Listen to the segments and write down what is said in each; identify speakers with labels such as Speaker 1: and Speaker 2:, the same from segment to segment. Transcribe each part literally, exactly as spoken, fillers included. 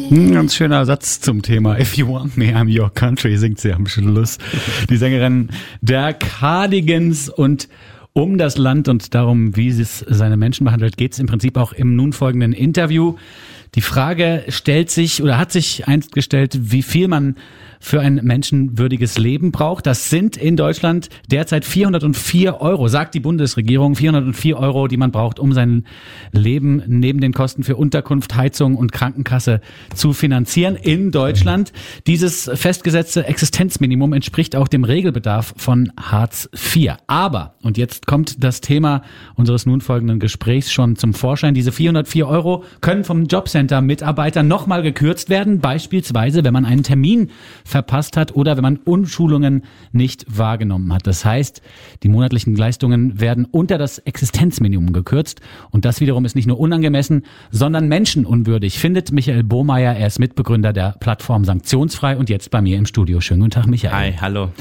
Speaker 1: Ein ganz schöner Satz zum Thema If you want me, I'm your country, singt sie am Schluss. Die Sängerin der Cardigans. Und um das Land und darum, wie es seine Menschen behandelt, geht es im Prinzip auch im nun folgenden Interview. Die Frage stellt sich oder hat sich einst gestellt, wie viel man für ein menschenwürdiges Leben braucht. Das sind in Deutschland derzeit vierhundertvier Euro, sagt die Bundesregierung. vierhundertvier Euro, die man braucht, um sein Leben neben den Kosten für Unterkunft, Heizung und Krankenkasse zu finanzieren in Deutschland. Dieses festgesetzte Existenzminimum entspricht auch dem Regelbedarf von Hartz vier. Aber, und jetzt kommt das Thema unseres nun folgenden Gesprächs schon zum Vorschein, diese vierhundertvier Euro können vom Jobcenter-Mitarbeiter nochmal gekürzt werden, beispielsweise wenn man einen Termin verpasst hat oder wenn man Umschulungen nicht wahrgenommen hat. Das heißt, die monatlichen Leistungen werden unter das Existenzminimum gekürzt und das wiederum ist nicht nur unangemessen, sondern menschenunwürdig, findet Michael Bohmeier. Er ist Mitbegründer der Plattform Sanktionsfrei und jetzt bei mir im Studio. Schönen guten Tag, Michael.
Speaker 2: Hi, hallo.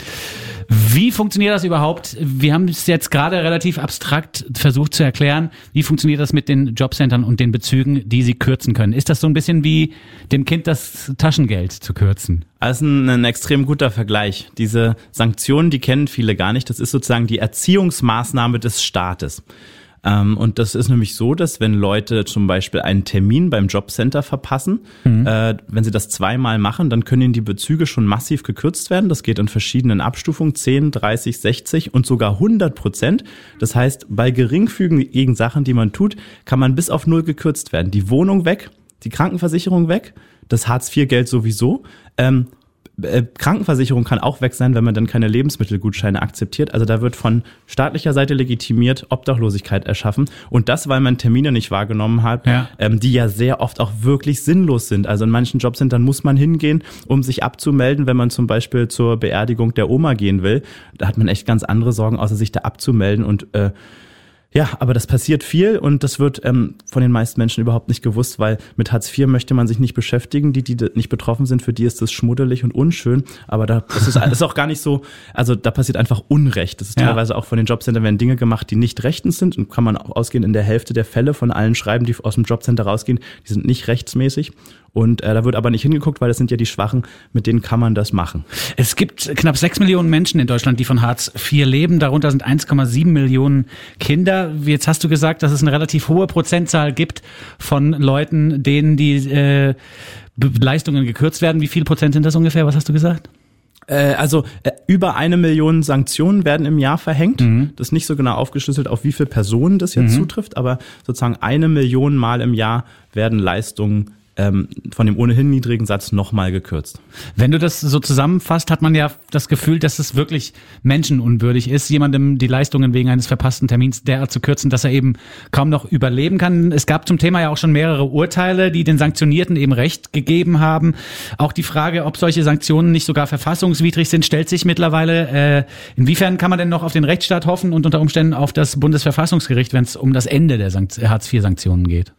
Speaker 1: Wie funktioniert das überhaupt? Wir haben es jetzt gerade relativ abstrakt versucht zu erklären. Wie funktioniert das mit den Jobcentern und den Bezügen, die sie kürzen können? Ist das so ein bisschen wie dem Kind das Taschengeld zu kürzen?
Speaker 2: Das ist ein, ein extrem guter Vergleich. Diese Sanktionen, die kennen viele gar nicht. Das ist sozusagen die Erziehungsmaßnahme des Staates. Ähm, und das ist nämlich so, dass wenn Leute zum Beispiel einen Termin beim Jobcenter verpassen, mhm. äh, wenn sie das zweimal machen, dann können ihnen die Bezüge schon massiv gekürzt werden. Das geht in verschiedenen Abstufungen, zehn, dreißig, sechzig und sogar hundert Prozent. Das heißt, bei geringfügigen Sachen, die man tut, kann man bis auf null gekürzt werden. Die Wohnung weg, die Krankenversicherung weg, das Hartz vier Geld sowieso. Ähm, äh, Krankenversicherung kann auch weg sein, wenn man dann keine Lebensmittelgutscheine akzeptiert. Also da wird von staatlicher Seite legitimiert Obdachlosigkeit erschaffen. Und das, weil man Termine nicht wahrgenommen hat, ja. Ähm, die ja sehr oft auch wirklich sinnlos sind. Also in manchen Jobcentern muss man hingehen, um sich abzumelden, wenn man zum Beispiel zur Beerdigung der Oma gehen will. Da hat man echt ganz andere Sorgen, außer sich da abzumelden und äh, ja, aber das passiert viel und das wird ähm, von den meisten Menschen überhaupt nicht gewusst, weil mit Hartz vier möchte man sich nicht beschäftigen. Die, die nicht betroffen sind, für die ist das schmuddelig und unschön. Aber da das ist, das ist auch gar nicht so, also da passiert einfach Unrecht. Das ist ja. teilweise auch von den Jobcentern werden Dinge gemacht, die nicht rechtens sind und kann man auch ausgehen, in der Hälfte der Fälle von allen Schreiben, die aus dem Jobcenter rausgehen, die sind nicht rechtsmäßig. Und äh, da wird aber nicht hingeguckt, weil das sind ja die Schwachen, mit denen kann man das machen.
Speaker 1: Es gibt knapp sechs Millionen Menschen in Deutschland, die von Hartz vier leben. Darunter sind eins Komma sieben Millionen Kinder. Jetzt hast du gesagt, dass es eine relativ hohe Prozentzahl gibt von Leuten, denen die äh, Leistungen gekürzt werden. Wie viel Prozent sind das ungefähr? Was hast du gesagt?
Speaker 2: Äh, also äh, über eine Million Sanktionen werden im Jahr verhängt. Mhm. Das ist nicht so genau aufgeschlüsselt, auf wie viele Personen das jetzt mhm. zutrifft, aber sozusagen eine Million Mal im Jahr werden Leistungen von dem ohnehin niedrigen Satz nochmal gekürzt.
Speaker 1: Wenn du das so zusammenfasst, hat man ja das Gefühl, dass es wirklich menschenunwürdig ist, jemandem die Leistungen wegen eines verpassten Termins derart zu kürzen, dass er eben kaum noch überleben kann. Es gab zum Thema ja auch schon mehrere Urteile, die den Sanktionierten eben Recht gegeben haben. Auch die Frage, ob solche Sanktionen nicht sogar verfassungswidrig sind, stellt sich mittlerweile. Äh, inwiefern kann man denn noch auf den Rechtsstaat hoffen und unter Umständen auf das Bundesverfassungsgericht, wenn es um das Ende der Hartz vier Sanktionen geht?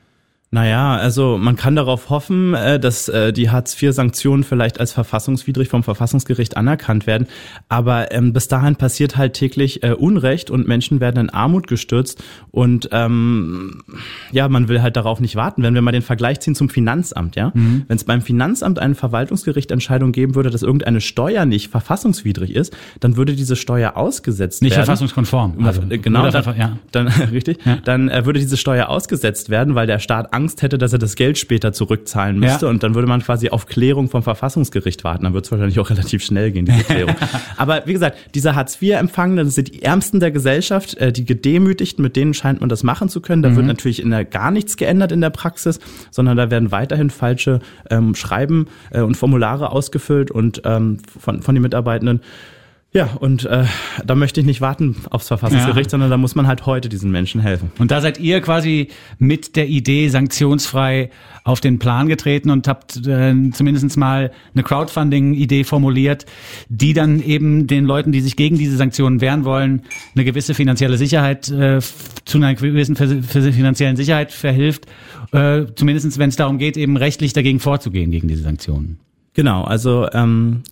Speaker 2: Naja, also man kann darauf hoffen, dass die Hartz vier Sanktionen vielleicht als verfassungswidrig vom Verfassungsgericht anerkannt werden. Aber ähm, bis dahin passiert halt täglich äh, Unrecht und Menschen werden in Armut gestürzt. Und ähm, ja, man will halt darauf nicht warten. Wenn wir mal den Vergleich ziehen zum Finanzamt, ja, mhm. wenn es beim Finanzamt eine Verwaltungsgerichtentscheidung geben würde, dass irgendeine Steuer nicht verfassungswidrig ist, dann würde diese Steuer ausgesetzt
Speaker 1: nicht
Speaker 2: werden.
Speaker 1: Nicht verfassungskonform.
Speaker 2: Also, genau, dann, ja. dann richtig. Ja. Dann äh, würde diese Steuer ausgesetzt werden, weil der Staat Angst hätte, dass er das Geld später zurückzahlen müsste. Ja. Und dann würde man quasi auf Klärung vom Verfassungsgericht warten. Dann wird es wahrscheinlich auch relativ schnell gehen, diese Klärung. Aber wie gesagt, diese Hartz vier Empfangenen, das sind die Ärmsten der Gesellschaft, die Gedemütigten, mit denen scheint man das machen zu können. Da mhm. wird natürlich in der, gar nichts geändert in der Praxis, sondern da werden weiterhin falsche ähm, Schreiben äh, und Formulare ausgefüllt und ähm, von, von den Mitarbeitenden. Ja, und äh, da möchte ich nicht warten aufs Verfassungsgericht, ja. sondern da muss man halt heute diesen Menschen helfen.
Speaker 1: Und da seid ihr quasi mit der Idee sanktionsfrei auf den Plan getreten und habt äh, zumindest mal eine Crowdfunding-Idee formuliert, die dann eben den Leuten, die sich gegen diese Sanktionen wehren wollen, eine gewisse finanzielle Sicherheit, äh, zu einer gewissen finanziellen Sicherheit verhilft, äh, zumindest wenn es darum geht, eben rechtlich dagegen vorzugehen, gegen diese Sanktionen.
Speaker 2: Genau, also ähm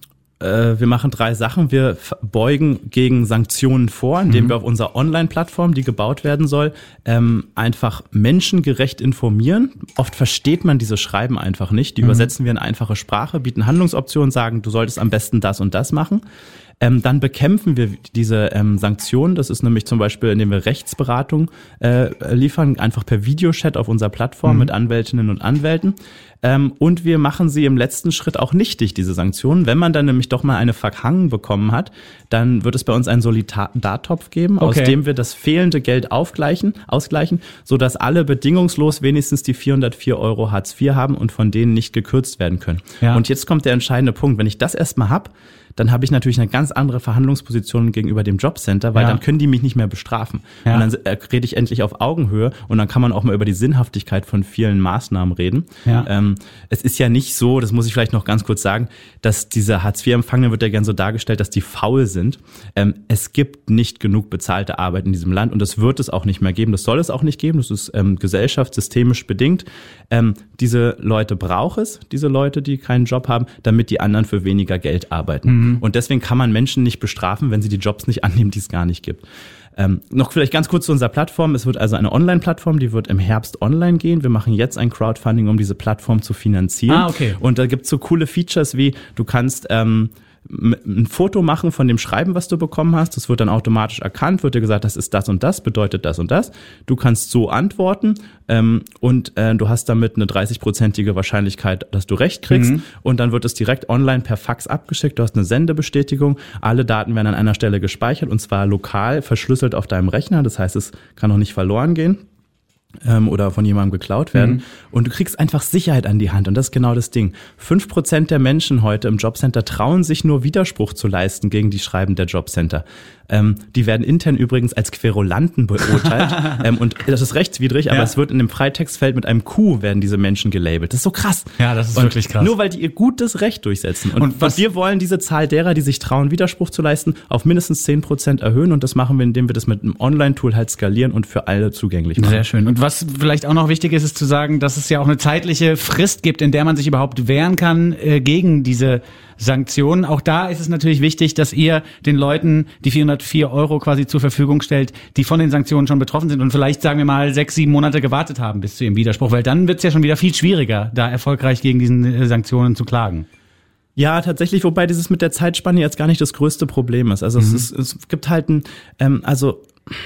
Speaker 2: äh, wir machen drei Sachen. Wir beugen gegen Sanktionen vor, indem mhm. wir auf unserer Online-Plattform, die gebaut werden soll, ähm, einfach menschengerecht informieren. Oft versteht man diese Schreiben einfach nicht. Die mhm. übersetzen wir in einfache Sprache, bieten Handlungsoptionen, sagen, du solltest am besten das und das machen. Ähm, dann bekämpfen wir diese ähm, Sanktionen. Das ist nämlich zum Beispiel, indem wir Rechtsberatung äh, liefern, einfach per Videochat auf unserer Plattform mhm. mit Anwältinnen und Anwälten. Ähm, und wir machen sie im letzten Schritt auch nichtig, diese Sanktionen. Wenn man dann nämlich doch mal eine verhangen bekommen hat, dann wird es bei uns einen Solidartopf geben, okay. aus dem wir das fehlende Geld aufgleichen, ausgleichen, sodass alle bedingungslos wenigstens die vierhundertvier Euro Hartz vier haben und von denen nicht gekürzt werden können. Ja. Und jetzt kommt der entscheidende Punkt. Wenn ich das erstmal hab, dann habe ich natürlich eine ganz andere Verhandlungsposition gegenüber dem Jobcenter, weil ja. dann können die mich nicht mehr bestrafen. Ja. Und dann äh, rede ich endlich auf Augenhöhe und dann kann man auch mal über die Sinnhaftigkeit von vielen Maßnahmen reden. Ja. Ähm, es ist ja nicht so, das muss ich vielleicht noch ganz kurz sagen, dass diese Hartz vier Empfangenen wird ja gern so dargestellt, dass die faul sind. Ähm, es gibt nicht genug bezahlte Arbeit in diesem Land und das wird es auch nicht mehr geben. Das soll es auch nicht geben. Das ist ähm, gesellschaftssystemisch bedingt. Ähm, diese Leute braucht es, diese Leute, die keinen Job haben, damit die anderen für weniger Geld arbeiten. Mhm. Und deswegen kann man Menschen nicht bestrafen, wenn sie die Jobs nicht annehmen, die es gar nicht gibt. Ähm, noch vielleicht ganz kurz zu unserer Plattform. Es wird also eine Online-Plattform, die wird im Herbst online gehen. Wir machen jetzt ein Crowdfunding, um diese Plattform zu finanzieren.
Speaker 1: Ah, okay.
Speaker 2: Und da gibt's so coole Features wie, du kannst ähm, ein Foto machen von dem Schreiben, was du bekommen hast. Das wird dann automatisch erkannt, wird dir gesagt, das ist das und das, bedeutet das und das. Du kannst so antworten ähm, und äh, du hast damit eine dreißig-prozentige Wahrscheinlichkeit, dass du recht kriegst. Mhm. Und dann wird es direkt online per Fax abgeschickt. Du hast eine Sendebestätigung. Alle Daten werden an einer Stelle gespeichert und zwar lokal verschlüsselt auf deinem Rechner. Das heißt, es kann auch nicht verloren gehen. Ähm, oder von jemandem geklaut werden. Mhm. Und du kriegst einfach Sicherheit an die Hand. Und das ist genau das Ding. Fünf Prozent der Menschen heute im Jobcenter trauen sich nur Widerspruch zu leisten gegen die Schreiben der Jobcenter. Ähm, die werden intern übrigens als Querulanten beurteilt. ähm, und das ist rechtswidrig, aber ja. es wird in dem Freitextfeld mit einem Q werden diese Menschen gelabelt. Das ist so krass.
Speaker 1: Ja, das ist
Speaker 2: und
Speaker 1: wirklich krass.
Speaker 2: Nur weil die ihr gutes Recht durchsetzen. Und,
Speaker 1: und, was,
Speaker 2: und wir wollen diese Zahl derer, die sich trauen, Widerspruch zu leisten, auf mindestens zehn Prozent erhöhen. Und das machen wir, indem wir das mit einem Online-Tool halt skalieren und für alle zugänglich machen.
Speaker 1: Sehr schön. Und was vielleicht auch noch wichtig ist, ist zu sagen, dass es ja auch eine zeitliche Frist gibt, in der man sich überhaupt wehren kann äh, gegen diese Sanktionen. Auch da ist es natürlich wichtig, dass ihr den Leuten die vierhundertvier Euro quasi zur Verfügung stellt, die von den Sanktionen schon betroffen sind und vielleicht, sagen wir mal, sechs, sieben Monate gewartet haben bis zu ihrem Widerspruch, weil dann wird es ja schon wieder viel schwieriger, da erfolgreich gegen diese Sanktionen zu klagen.
Speaker 2: Ja, tatsächlich, wobei dieses mit der Zeitspanne jetzt gar nicht das größte Problem ist. Also mhm. es, ist, es gibt halt ein, ähm, also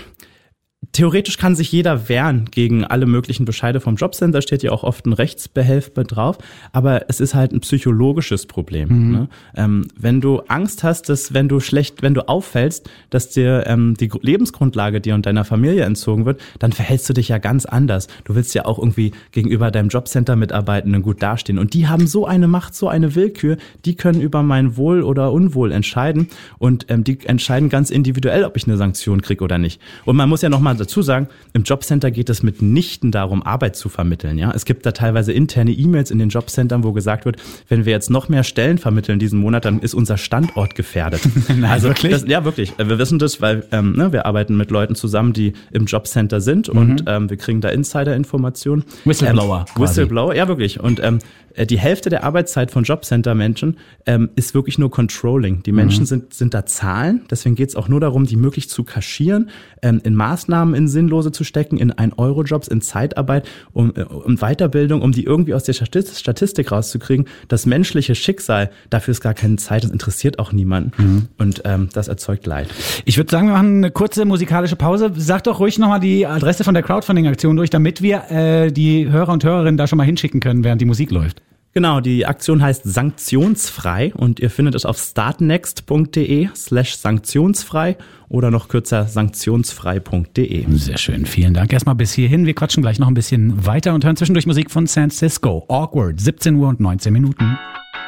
Speaker 2: theoretisch kann sich jeder wehren gegen alle möglichen Bescheide vom Jobcenter, steht ja auch oft ein Rechtsbehelf mit drauf, aber es ist halt ein psychologisches Problem. Mhm. Ne? Ähm, wenn du Angst hast, dass wenn du schlecht, wenn du auffällst, dass dir ähm, die Lebensgrundlage dir und deiner Familie entzogen wird, dann verhältst du dich ja ganz anders. Du willst ja auch irgendwie gegenüber deinem Jobcenter-Mitarbeitenden gut dastehen und die haben so eine Macht, so eine Willkür, die können über mein Wohl oder Unwohl entscheiden und ähm, die entscheiden ganz individuell, ob ich eine Sanktion kriege oder nicht. Und man muss ja noch mal dazu sagen, im Jobcenter geht es mitnichten darum, Arbeit zu vermitteln. Ja, es gibt da teilweise interne E-Mails in den Jobcentern, wo gesagt wird, wenn wir jetzt noch mehr Stellen vermitteln diesen Monat, dann ist unser Standort gefährdet.
Speaker 1: Nein, also wirklich?
Speaker 2: Das, ja, wirklich. Wir wissen das, weil ähm, ne, wir arbeiten mit Leuten zusammen, die im Jobcenter sind mhm. und ähm, wir kriegen da Insider-Informationen.
Speaker 1: Whistleblower.
Speaker 2: Ähm, Whistleblower, ja wirklich. Und ähm, die Hälfte der Arbeitszeit von Jobcenter-Menschen ähm, ist wirklich nur Controlling. Die Menschen mhm. sind sind da Zahlen, deswegen geht es auch nur darum, die möglichst zu kaschieren, ähm, in Maßnahmen, in Sinnlose zu stecken, in ein-Euro-Jobs, in Zeitarbeit, um, um Weiterbildung, um die irgendwie aus der Statistik rauszukriegen. Das menschliche Schicksal, dafür ist gar keine Zeit, das interessiert auch niemanden mhm. und ähm, das erzeugt Leid.
Speaker 1: Ich würde sagen, wir machen eine kurze musikalische Pause. Sag doch ruhig nochmal die Adresse von der Crowdfunding-Aktion durch, damit wir äh, die Hörer und Hörerinnen da schon mal hinschicken können, während die Musik läuft.
Speaker 2: Genau, die Aktion heißt Sanktionsfrei und ihr findet es auf startnext.de slash sanktionsfrei oder noch kürzer sanktionsfrei punkt de.
Speaker 1: Sehr schön, vielen Dank erstmal bis hierhin. Wir quatschen gleich noch ein bisschen weiter und hören zwischendurch Musik von San Cisco. Awkward, siebzehn Uhr und neunzehn Minuten.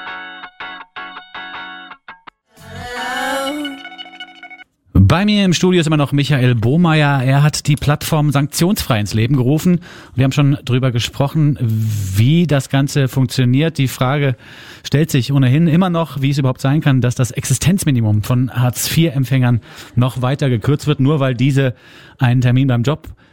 Speaker 1: Bei mir im Studio ist immer noch Michael Bohmeier. Er hat die Plattform Sanktionsfrei ins Leben gerufen. Wir haben schon drüber gesprochen, wie das Ganze funktioniert. Die Frage stellt sich ohnehin immer noch, wie es überhaupt sein kann, dass das Existenzminimum von Hartz vier Empfängern noch weiter gekürzt wird, nur weil diese einen Termin beim Job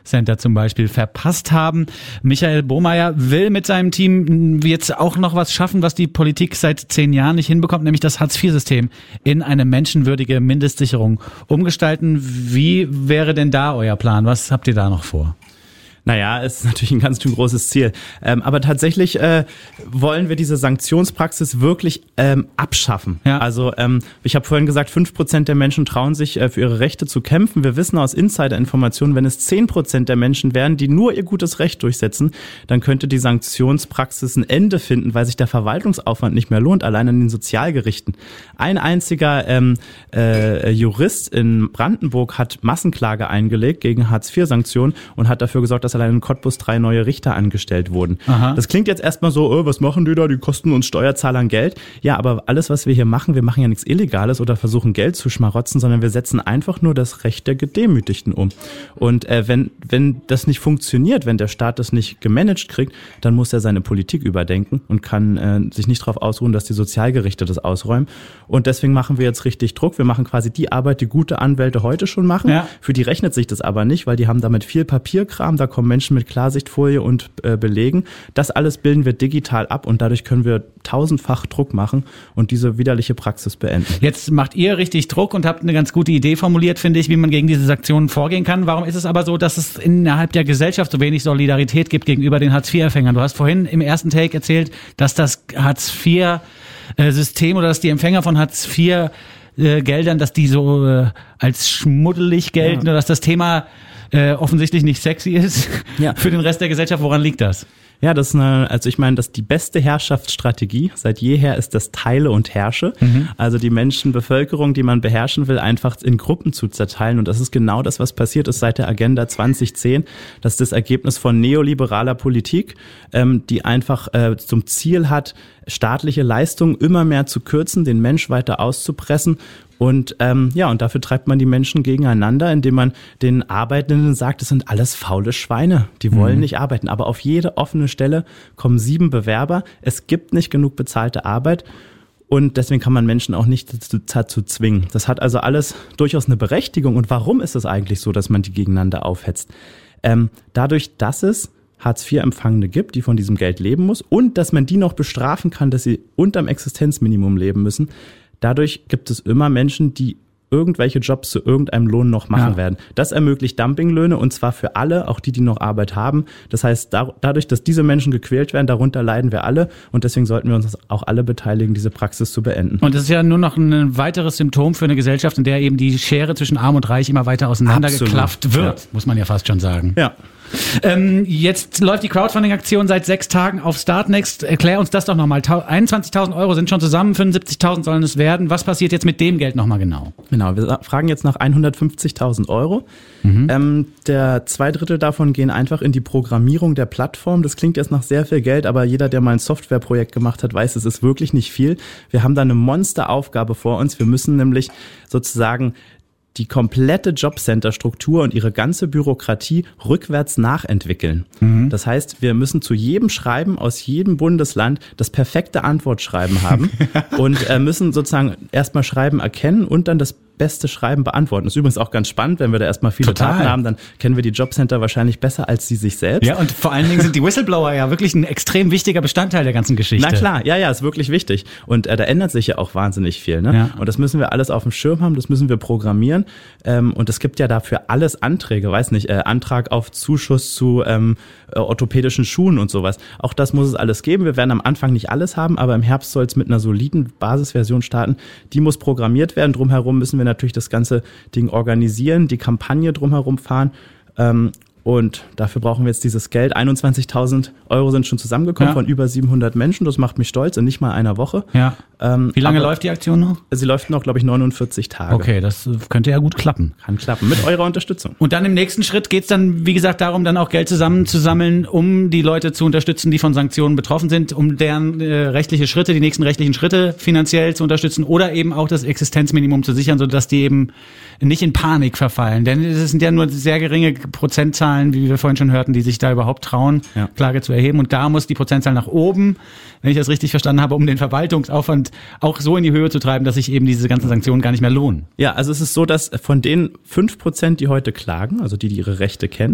Speaker 1: Center zum Beispiel verpasst haben. Michael Bohmeier will mit seinem Team jetzt auch noch was schaffen, was die Politik seit zehn Jahren nicht hinbekommt, nämlich das Hartz vier System in eine menschenwürdige Mindestsicherung umgestalten. Wie wäre denn da euer Plan? Was habt ihr da noch vor?
Speaker 2: Naja, ist natürlich ein ganz schön großes Ziel. Ähm, aber tatsächlich äh, wollen wir diese Sanktionspraxis wirklich ähm, abschaffen. Ja. Also ähm, ich habe vorhin gesagt, fünf Prozent der Menschen trauen sich, äh, für ihre Rechte zu kämpfen. Wir wissen aus Insider-Informationen, wenn es zehn Prozent der Menschen wären, die nur ihr gutes Recht durchsetzen, dann könnte die Sanktionspraxis ein Ende finden, weil sich der Verwaltungsaufwand nicht mehr lohnt, allein an den Sozialgerichten. Ein einziger ähm, äh, Jurist in Brandenburg hat Massenklage eingelegt gegen Hartz vier Sanktionen und hat dafür gesorgt, dass allein in Cottbus drei neue Richter angestellt wurden. Aha. Das klingt jetzt erstmal so, oh, was machen die da? Die kosten uns Steuerzahlern Geld. Ja, aber alles, was wir hier machen, wir machen ja nichts Illegales oder versuchen Geld zu schmarotzen, sondern wir setzen einfach nur das Recht der Gedemütigten um. Und äh, wenn wenn das nicht funktioniert, wenn der Staat das nicht gemanagt kriegt, dann muss er seine Politik überdenken und kann äh, sich nicht darauf ausruhen, dass die Sozialgerichte das ausräumen. Und deswegen machen wir jetzt richtig Druck. Wir machen quasi die Arbeit, die gute Anwälte heute schon machen. Ja. Für die rechnet sich das aber nicht, weil die haben damit viel Papierkram, da kommen Menschen mit Klarsichtfolie und äh, Belegen. Das alles bilden wir digital ab und dadurch können wir tausendfach Druck machen und diese widerliche Praxis beenden.
Speaker 1: Jetzt macht ihr richtig Druck und habt eine ganz gute Idee formuliert, finde ich, wie man gegen diese Sanktionen vorgehen kann. Warum ist es aber so, dass es innerhalb der Gesellschaft so wenig Solidarität gibt gegenüber den Hartz vier Empfängern? Du hast vorhin im ersten Take erzählt, dass das Hartz vier System oder dass die Empfänger von Hartz vier Geldern, dass die so äh, als schmuddelig gelten, ja. Oder dass das Thema äh, offensichtlich nicht sexy ist, ja. Für den Rest der Gesellschaft. Woran liegt das?
Speaker 2: Ja, das ist eine, also ich meine, das die beste Herrschaftsstrategie seit jeher ist das Teile und Herrsche. Mhm. Also die Menschen, Bevölkerung, die man beherrschen will, einfach in Gruppen zu zerteilen. Und das ist genau das, was passiert ist seit der Agenda zwanzig zehn. Das ist das Ergebnis von neoliberaler Politik, ähm, die einfach äh, zum Ziel hat, staatliche Leistungen immer mehr zu kürzen, den Mensch weiter auszupressen. Und ähm, ja, und dafür treibt man die Menschen gegeneinander, indem man den Arbeitenden sagt, es sind alles faule Schweine, die wollen mhm. nicht arbeiten. Aber auf jede offene Stelle kommen sieben Bewerber. Es gibt nicht genug bezahlte Arbeit und deswegen kann man Menschen auch nicht dazu, dazu zwingen. Das hat also alles durchaus eine Berechtigung. Und warum ist es eigentlich so, dass man die gegeneinander aufhetzt? Ähm, dadurch, dass es Hartz vier Empfangene gibt, die von diesem Geld leben muss und dass man die noch bestrafen kann, dass sie unterm Existenzminimum leben müssen. Dadurch gibt es immer Menschen, die irgendwelche Jobs zu irgendeinem Lohn noch machen ja. werden. Das ermöglicht Dumpinglöhne und zwar für alle, auch die, die noch Arbeit haben. Das heißt, da, dadurch, dass diese Menschen gequält werden, darunter leiden wir alle und deswegen sollten wir uns auch alle beteiligen, diese Praxis zu beenden.
Speaker 1: Und das ist ja nur noch ein weiteres Symptom für eine Gesellschaft, in der eben die Schere zwischen Arm und Reich immer weiter auseinandergeklafft wird, ja. Muss man ja fast schon sagen.
Speaker 2: Ja.
Speaker 1: Ähm, jetzt läuft die Crowdfunding-Aktion seit sechs Tagen auf Startnext. Erklär uns das doch nochmal. einundzwanzigtausend Euro sind schon zusammen, fünfundsiebzigtausend sollen es werden. Was passiert jetzt mit dem Geld nochmal genau?
Speaker 2: Genau, wir fragen jetzt nach hundertfünfzigtausend Euro. Mhm. Ähm, der zwei Drittel davon gehen einfach in die Programmierung der Plattform. Das klingt jetzt nach sehr viel Geld, aber jeder, der mal ein Softwareprojekt gemacht hat, weiß, es ist wirklich nicht viel. Wir haben da eine Monsteraufgabe vor uns. Wir müssen nämlich sozusagen die komplette Jobcenter-Struktur und ihre ganze Bürokratie rückwärts nachentwickeln. Mhm. Das heißt, wir müssen zu jedem Schreiben aus jedem Bundesland das perfekte Antwortschreiben haben und äh, müssen sozusagen erstmal Schreiben erkennen und dann das beste Schreiben beantworten. Das ist übrigens auch ganz spannend, wenn wir da erstmal viele
Speaker 1: Total.
Speaker 2: Daten haben, dann kennen wir die Jobcenter wahrscheinlich besser als sie sich selbst.
Speaker 1: Ja, und vor allen Dingen sind die Whistleblower ja wirklich ein extrem wichtiger Bestandteil der ganzen Geschichte.
Speaker 2: Na klar, ja, ja, ist wirklich wichtig. Und äh, da ändert sich ja auch wahnsinnig viel. Ne? Ja. Und das müssen wir alles auf dem Schirm haben, das müssen wir programmieren. Ähm, und es gibt ja dafür alles Anträge, weiß nicht, äh, Antrag auf Zuschuss zu ähm, äh, orthopädischen Schuhen und sowas. Auch das muss es alles geben. Wir werden am Anfang nicht alles haben, aber im Herbst soll es mit einer soliden Basisversion starten. Die muss programmiert werden. Drumherum müssen wir natürlich das ganze Ding organisieren, die Kampagne drumherum fahren. Ähm, Und dafür brauchen wir jetzt dieses Geld. einundzwanzigtausend Euro sind schon zusammengekommen ja. von über siebenhundert Menschen. Das macht mich stolz in nicht mal einer Woche.
Speaker 1: Ja. Ähm, Wie lange läuft die Aktion noch?
Speaker 2: Sie läuft noch, glaube ich, neunundvierzig Tage.
Speaker 1: Okay, das könnte ja gut klappen.
Speaker 2: Kann klappen, mit eurer Unterstützung.
Speaker 1: Und dann im nächsten Schritt geht's dann, wie gesagt, darum, dann auch Geld zusammenzusammeln, um die Leute zu unterstützen, die von Sanktionen betroffen sind, um deren äh, rechtliche Schritte, die nächsten rechtlichen Schritte finanziell zu unterstützen oder eben auch das Existenzminimum zu sichern, sodass die eben nicht in Panik verfallen. Denn es sind ja nur sehr geringe Prozentzahlen, wie wir vorhin schon hörten, die sich da überhaupt trauen, ja. Klage zu erheben. Und da muss die Prozentzahl nach oben, wenn ich das richtig verstanden habe, um den Verwaltungsaufwand auch so in die Höhe zu treiben, dass sich eben diese ganzen Sanktionen gar nicht mehr lohnen.
Speaker 2: Ja, also es ist so, dass von den fünf Prozent, die heute klagen, also die, die ihre Rechte kennen,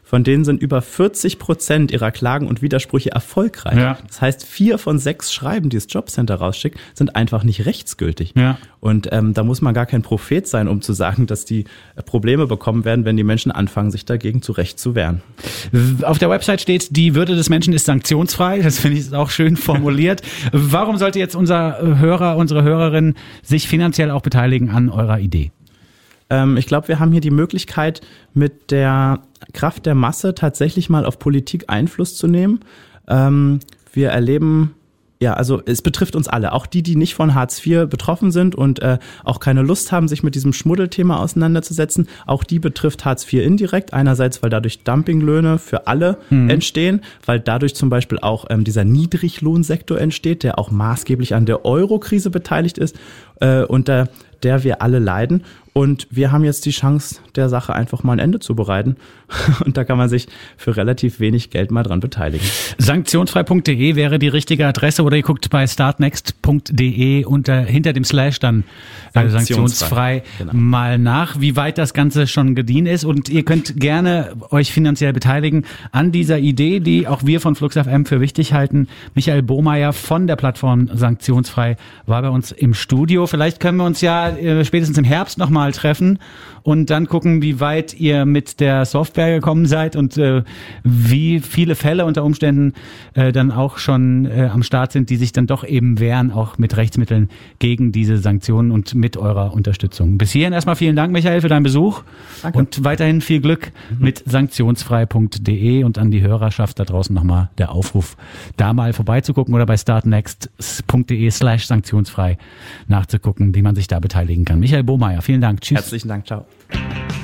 Speaker 2: von denen sind über vierzig Prozent ihrer Klagen und Widersprüche erfolgreich. Ja. Das heißt, vier von sechs Schreiben, die das Jobcenter rausschickt, sind einfach nicht rechtsgültig. Ja. Und ähm, da muss man gar kein Prophet sein, um zu sagen, dass die Probleme bekommen werden, wenn die Menschen anfangen, sich dagegen zu Recht zu wehren.
Speaker 1: Auf der Website steht, die Würde des Menschen ist sanktionsfrei. Das finde ich auch schön formuliert. Warum sollte jetzt unser Hörer, unsere Hörerin sich finanziell auch beteiligen an eurer Idee?
Speaker 2: Ähm, ich glaube, wir haben hier die Möglichkeit, mit der Kraft der Masse tatsächlich mal auf Politik Einfluss zu nehmen. Ähm, wir erleben... Ja, also es betrifft uns alle, auch die, die nicht von Hartz vier betroffen sind und äh, auch keine Lust haben, sich mit diesem Schmuddelthema auseinanderzusetzen. Auch die betrifft Hartz vier indirekt. Einerseits, weil dadurch Dumpinglöhne für alle mhm. entstehen, weil dadurch zum Beispiel auch ähm, dieser Niedriglohnsektor entsteht, der auch maßgeblich an der Euro-Krise beteiligt ist, äh, unter der wir alle leiden. Und wir haben jetzt die Chance, der Sache einfach mal ein Ende zu bereiten. Und da kann man sich für relativ wenig Geld mal dran beteiligen.
Speaker 1: Sanktionsfrei punkt de wäre die richtige Adresse, oder ihr guckt bei startnext punkt de unter hinter dem Slash dann äh, sanktionsfrei genau. mal nach, wie weit das Ganze schon gediehen ist. Und ihr könnt gerne euch finanziell beteiligen an dieser Idee, die auch wir von Flux F M für wichtig halten. Michael Bohmeier von der Plattform Sanktionsfrei war bei uns im Studio. Vielleicht können wir uns ja äh, spätestens im Herbst nochmal treffen und dann gucken, wie weit ihr mit der Software gekommen seid und äh, wie viele Fälle unter Umständen äh, dann auch schon äh, am Start sind, die sich dann doch eben wehren, auch mit Rechtsmitteln gegen diese Sanktionen und mit eurer Unterstützung. Bis hierhin erstmal vielen Dank, Michael, für deinen Besuch. Danke. Und weiterhin viel Glück mhm. mit sanktionsfrei punkt de und an die Hörerschaft da draußen nochmal der Aufruf, da mal vorbeizugucken oder bei startnext punkt de slash sanktionsfrei nachzugucken, wie man sich da beteiligen kann. Michael Bohmeier, vielen Dank. Tschüss.
Speaker 2: Herzlichen Dank. Ciao.